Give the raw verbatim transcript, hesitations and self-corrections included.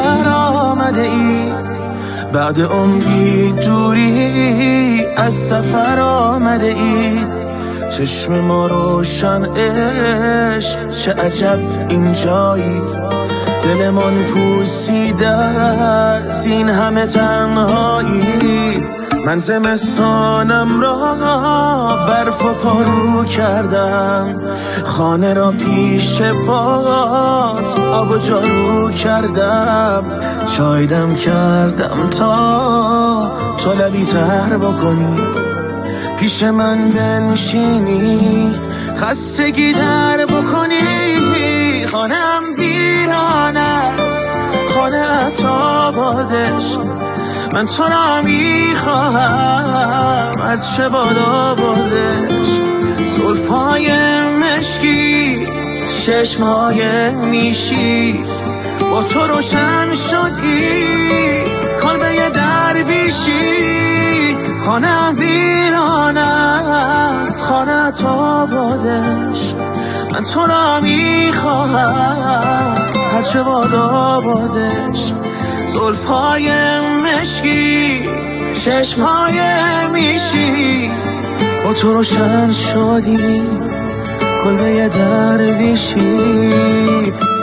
در آمده ای، بعد عمری دوری از سفر آمده ای. چشم ما روشن عشق، چه عجب اینجایی، دلمان پوسیده از این همه تنهایی. من زمستانم را برف و پارو کردم، خانه را پیش پات آب و جارو کردم. چای دم کردم تا تو لبی تر بکنی، پیش من بنشینی خستگی در بکنی. خانم ویران است، خانه تا بادش، من تو را میخواهم از چه بادا بادش. زلفهای مشکی، چشمهای میشی، با تو روشن شدی کلبه درویشی. خانه ویران است، خانه تا بادش، من تو را میخواهم هرچه بادا بادش. زلفهای مشکی، چشمهای میشی، با تو روشن شدی کلبه درویشی.